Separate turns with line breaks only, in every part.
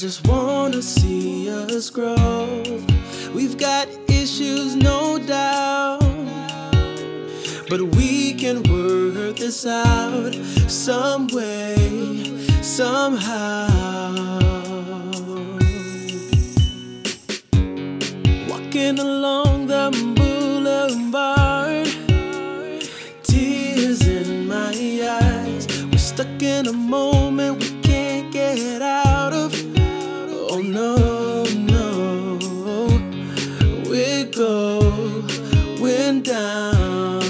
just wanna see us grow. We've got issues, no doubt, but we can work this out some way, somehow. Walking along the boulevard, tears in my eyes. We're stuck in a moment we can't get out of. Oh no, no, we're going down.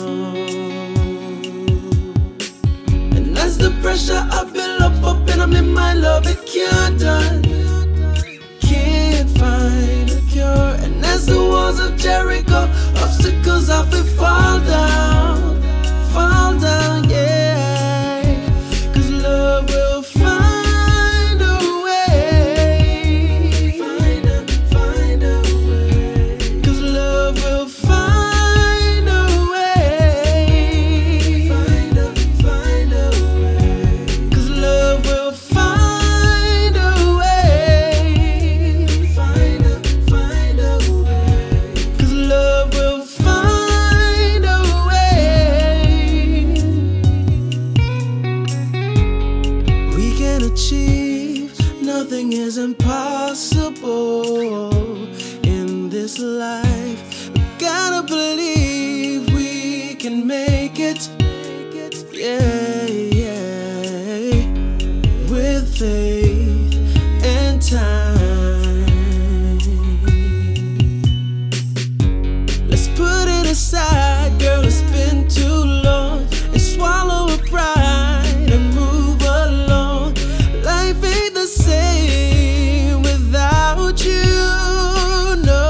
And as the pressure I build up and I'm in my love, it can't done. Can't find a cure. And as the walls of Jericho, obstacles I feel fall down, yeah. 'Cause love will find a way, find a way. 'Cause love will find a way, find a way. 'Cause love will find a way, find a way. 'Cause love will find a way. We can achieve, nothing is impossible in this life. We gotta believe we can make it, yeah, yeah. With faith and time. Let's put it aside, girl, it's been too long, and swallow a pride and move along. Life ain't the same without you, no.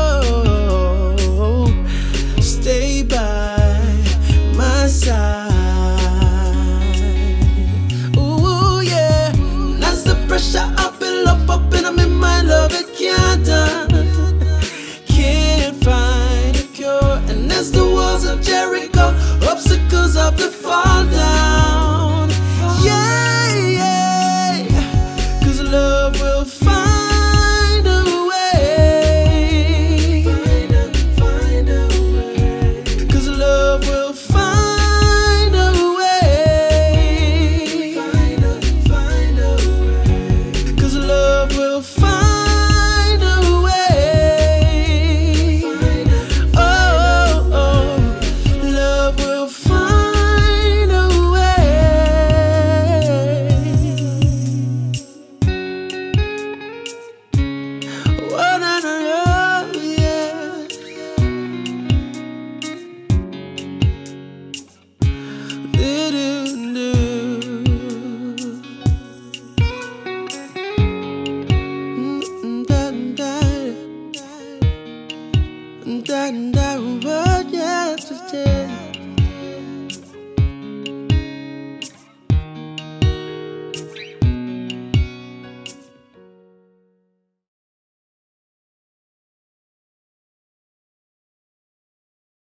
Stay by my side, ooh yeah. And as the pressure I build up and I'm in my love, it can't done. Can't find a cure. And as the walls of Jericho, obstacles have to fall down.